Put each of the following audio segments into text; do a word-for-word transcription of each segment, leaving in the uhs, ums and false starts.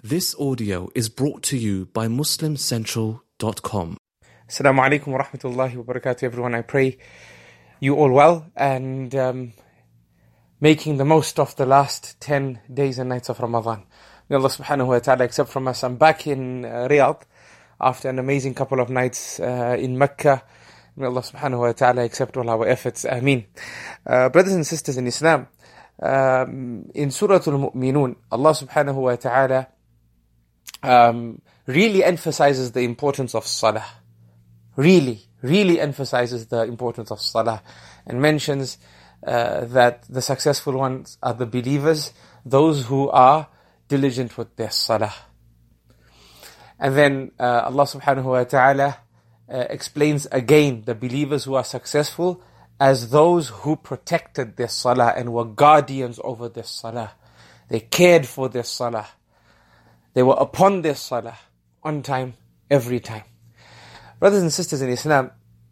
This audio is brought to you by Muslim Central dot com. Assalamu alaikum wa rahmatullahi wa barakatuh, everyone. I pray you all well and um, making the most of the last ten days and nights of Ramadan. May Allah subhanahu wa ta'ala accept from us. I'm back in uh, Riyadh after an amazing couple of nights uh, in Mecca. May Allah subhanahu wa ta'ala accept all our efforts. Ameen. Uh, brothers and sisters in Islam, um, in Surah Al-Mu'minun, Allah subhanahu wa ta'ala um, really emphasizes the importance of Salah. Really, really emphasizes the importance of Salah and mentions uh, that the successful ones are the believers, those who are diligent with their Salah. And then uh, Allah subhanahu wa ta'ala uh, explains again the believers who are successful as those who protected their Salah and were guardians over their Salah. They cared for their Salah. They were upon their Salah, on time, every time. Brothers and sisters in Islam,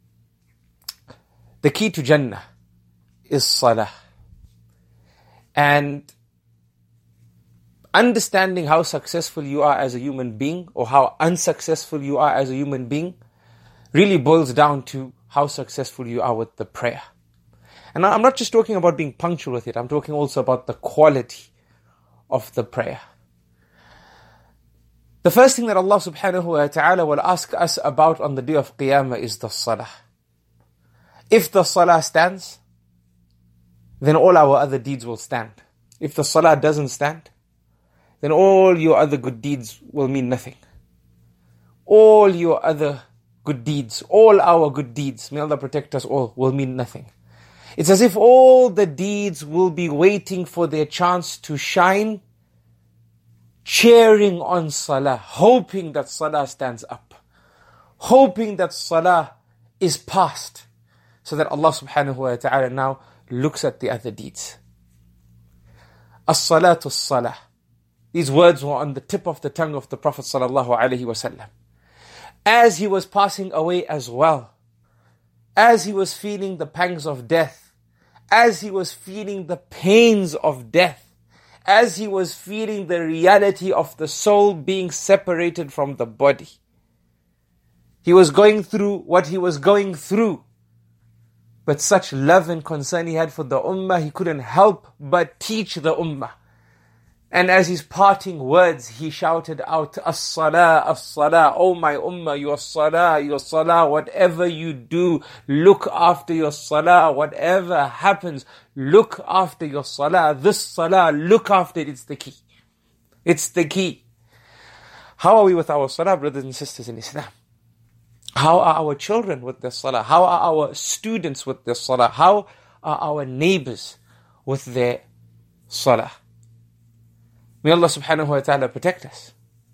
the key to Jannah is Salah. And understanding how successful you are as a human being or how unsuccessful you are as a human being really boils down to how successful you are with the prayer. And I'm not just talking about being punctual with it, I'm talking also about the quality of the prayer. The first thing that Allah subhanahu wa ta'ala will ask us about on the day of Qiyamah is the Salah. If the Salah stands, then all our other deeds will stand. If the Salah doesn't stand, then all your other good deeds will mean nothing. All your other good deeds, all our good deeds, may Allah protect us all, will mean nothing. It's as if all the deeds will be waiting for their chance to shine, cheering on Salah, hoping that Salah stands up, hoping that Salah is passed, so that Allah subhanahu wa ta'ala now looks at the other deeds. As-salatu as-salah. These words were on the tip of the tongue of the Prophet sallallahu alaihi wasallam. As he was passing away as well, as he was feeling the pangs of death, as he was feeling the pains of death, as he was feeling the reality of the soul being separated from the body. He was going through what he was going through. But such love and concern he had for the ummah, he couldn't help but teach the ummah. And as his parting words, he shouted out, As-salah, as-salah, oh my ummah, your salah, your salah, whatever you do, look after your salah, whatever happens, look after your salah. This salah, look after it, it's the key. It's the key. How are we with our salah, brothers and sisters in Islam? How are our children with their salah? How are our students with their salah? How are our neighbors with their salah? May Allah subhanahu wa ta'ala protect us.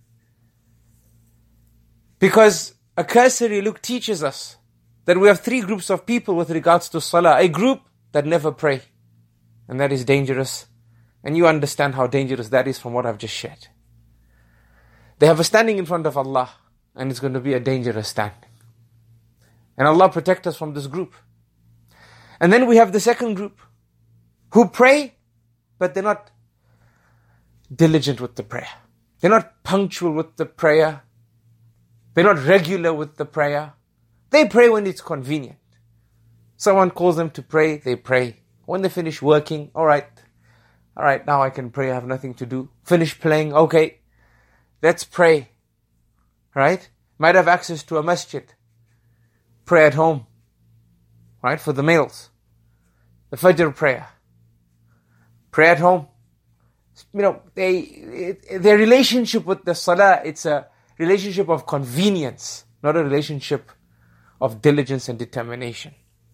Because a cursory look teaches us that we have three groups of people with regards to salah. A group that never pray. And that is dangerous. And you understand how dangerous that is from what I've just shared. They have a standing in front of Allah. And it's going to be a dangerous standing. And Allah protect us from this group. And then we have the second group. Who pray, but they're not diligent with the prayer. They're not punctual with the prayer. They're not regular with the prayer. They pray when it's convenient. Someone calls them to pray, they pray. When they finish working, alright, alright, now I can pray, I have nothing to do. Finish playing, okay, let's pray. Right? Might have access to a masjid. Pray at home. Right? For the males. The Fajr prayer. Pray at home. You know, they, it, their relationship with the salah, it's a relationship of convenience, not a relationship of diligence and determination.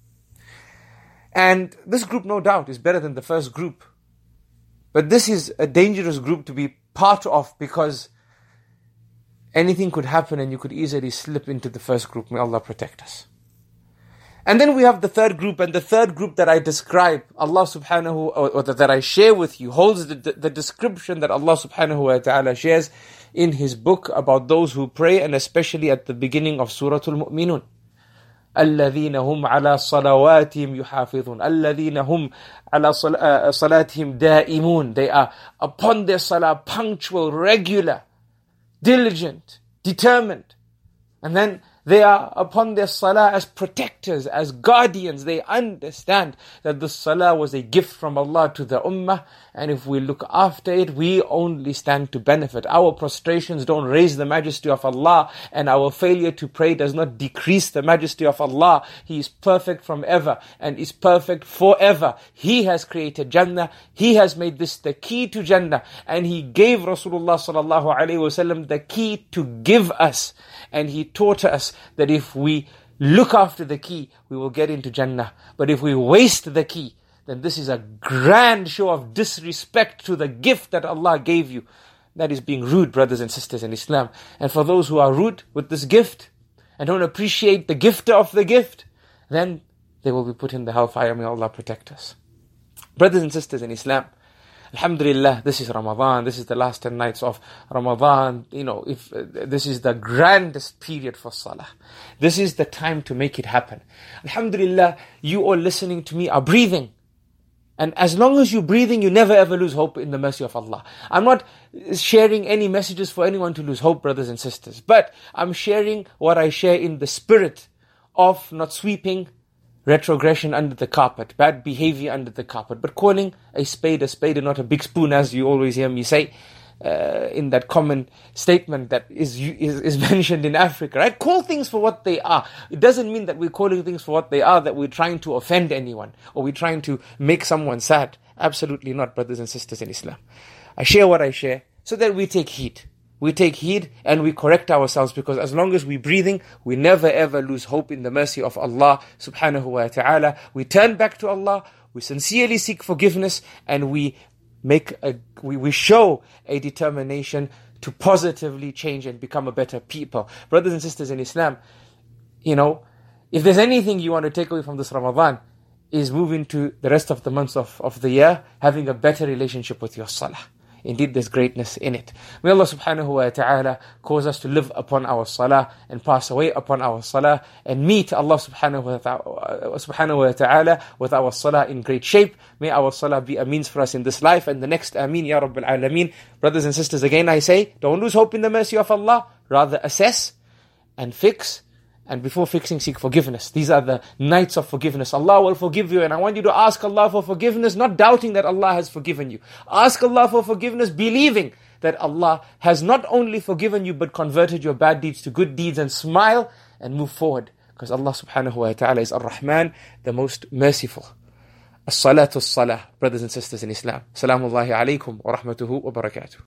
And this group, no doubt, is better than the first group. But this is a dangerous group to be part of because anything could happen and you could easily slip into the first group. May Allah protect us. And then we have the third group, and the third group that I describe, Allah subhanahu, or, or that I share with you, holds the, the, the description that Allah subhanahu wa ta'ala shares in His book about those who pray, and especially at the beginning of Surah Al-Mu'minun. الذين هم على صلواتهم يحافظون الذين هم على صلاتهم دائمون. They are upon their salah, punctual, regular. diligent, determined. And then they are upon their salah as protectors, as guardians. They understand that the salah was a gift from Allah to the ummah, and if we look after it, we only stand to benefit. Our prostrations don't raise the majesty of Allah, and our failure to pray does not decrease the majesty of Allah. He is perfect from ever, and is perfect forever. He has created Jannah. He has made this the key to Jannah, and He gave Rasulullah sallallahu alaihi wasallam the key to give us, and He taught us that if we look after the key, we will get into Jannah. But if we waste the key, then this is a grand show of disrespect to the gift that Allah gave you. That is being rude, brothers and sisters in Islam. And for those who are rude with this gift and don't appreciate the gifter of the gift, then they will be put in the hellfire. May Allah protect us. Brothers and sisters in Islam, Alhamdulillah, this is Ramadan, this is the last ten nights of Ramadan. You know, if uh, this is the grandest period for Salah. This is the time to make it happen. Alhamdulillah, you all listening to me are breathing. And as long as you're breathing, you never ever lose hope in the mercy of Allah. I'm not sharing any messages for anyone to lose hope, brothers and sisters. But I'm sharing what I share in the spirit of not sweeping retrogression under the carpet, bad behavior under the carpet, but calling a spade a spade and not a big spoon, as you always hear me say uh, in that common statement that is, is is mentioned in Africa, right? Call things for what they are. It doesn't mean that we're calling things for what they are, that we're trying to offend anyone or we're trying to make someone sad. Absolutely not, brothers and sisters in Islam. I share what I share so that we take heed. We take heed and we correct ourselves, because as long as we're breathing, we never ever lose hope in the mercy of Allah subhanahu wa ta'ala. We turn back to Allah, we sincerely seek forgiveness, and we make a, we, we show a determination to positively change and become a better people. Brothers and sisters in Islam, you know, if there's anything you want to take away from this Ramadan, is moving to the rest of the months of, of the year, having a better relationship with your salah. Indeed, there's greatness in it. May Allah subhanahu wa ta'ala cause us to live upon our salah and pass away upon our salah and meet Allah subhanahu wa ta'ala, subhanahu wa ta'ala with our salah in great shape. May our salah be a means for us in this life and the next. Ameen ya Rabbil Alameen. Brothers and sisters, again I say, don't lose hope in the mercy of Allah. Rather assess and fix. And before fixing, seek forgiveness. These are the nights of forgiveness. Allah will forgive you. And I want you to ask Allah for forgiveness, not doubting that Allah has forgiven you. Ask Allah for forgiveness, believing that Allah has not only forgiven you, but converted your bad deeds to good deeds, and smile and move forward. Because Allah subhanahu wa ta'ala is Ar-Rahman, the most merciful. As-salatu as-salah, brothers and sisters in Islam. Salamullahi alaykum wa rahmatuhu wa barakatuh.